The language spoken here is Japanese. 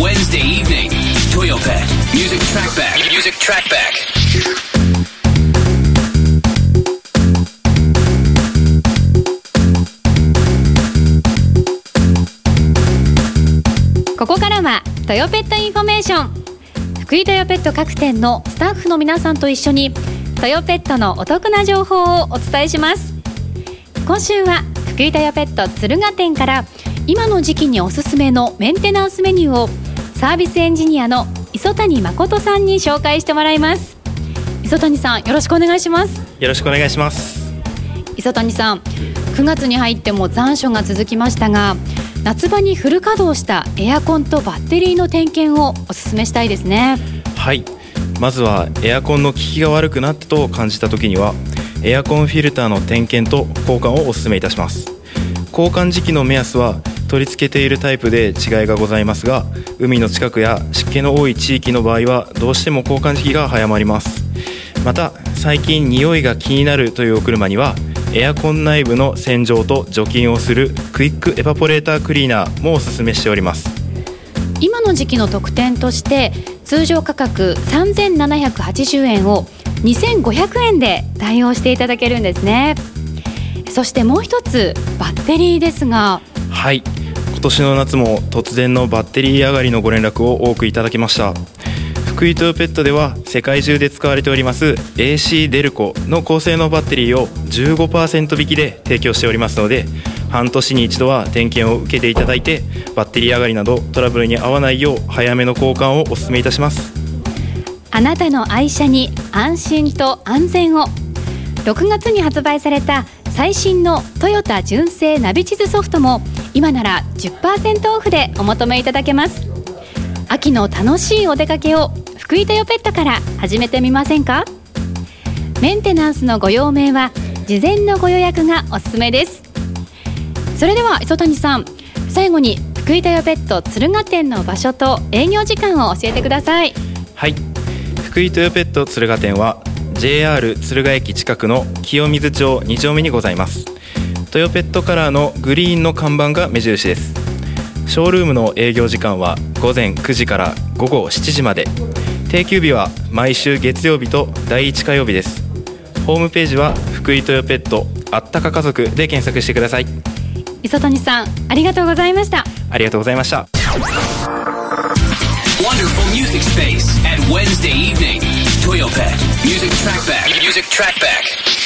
Wednesday evening, Toyopet Music Trackback. Music Trackback. ここからはトヨペットインフォメーション。福井トヨペット各店のスタッフの皆さんと一緒にトヨペットのお得な情報をお伝えします。今週は福井トヨペット敦賀店から今の時期におすすめのメンテナンスメニューをサービスエンジニアの磯谷誠さんに紹介してもらいます。磯谷さん、よろしくお願いします。 よろしくお願いします。 磯谷さん、9月に入っても残暑が続きましたが、夏場にフル稼働したエアコンとバッテリーの点検をお勧めしたいですね。 はい、まずはエアコンの効きが悪くなったと感じた時にはエアコンフィルターの点検と交換をお勧めいたします。交換時期の目安は取り付けているタイプで違いがございますが、海の近くや湿気の多い地域の場合はどうしても交換時期が早まります。また最近匂いが気になるというお車にはエアコン内部の洗浄と除菌をするクイックエバポレータークリーナーもお勧めしております。 今の時期の特典として通常価格3780円を2500円で対応していただけるんですね。そしてもう一つバッテリーですが、 はい、今年の夏も突然のバッテリー上がりのご連絡を多くいただきました。福井トヨペットでは世界中で使われております AC デルコの高性能バッテリーを 15% 引きで提供しておりますので、半年に一度は点検を受けていただいてバッテリー上がりなどトラブルに遭わないよう早めの交換をお勧めいたします。 あなたの愛車に安心と安全を。6月に発売された最新のトヨタ純正ナビ地図ソフトも今なら 10% オフでお求めいただけます。秋の楽しいお出かけを福井トヨペットから始めてみませんか。メンテナンスのご用命は事前のご予約がおすすめです。それでは磯谷さん、最後に福井トヨペット敦賀店の場所と営業時間を教えてください。 はい、福井トヨペット敦賀店は JR 敦賀駅近くの清水町2丁目にございます。トヨペットカラーのグリーンの看板が目印です。ショールームの営業時間は午前9時から午後7時まで。定休日は毎週月曜日と第1火曜日です。ホームページは福井トヨペットあったか家族で検索してください。 磯谷さん、ありがとうございました。 ありがとうございました。 Wonderful music space at Wednesday evening, Toyopet Music Trackback. Music Trackback.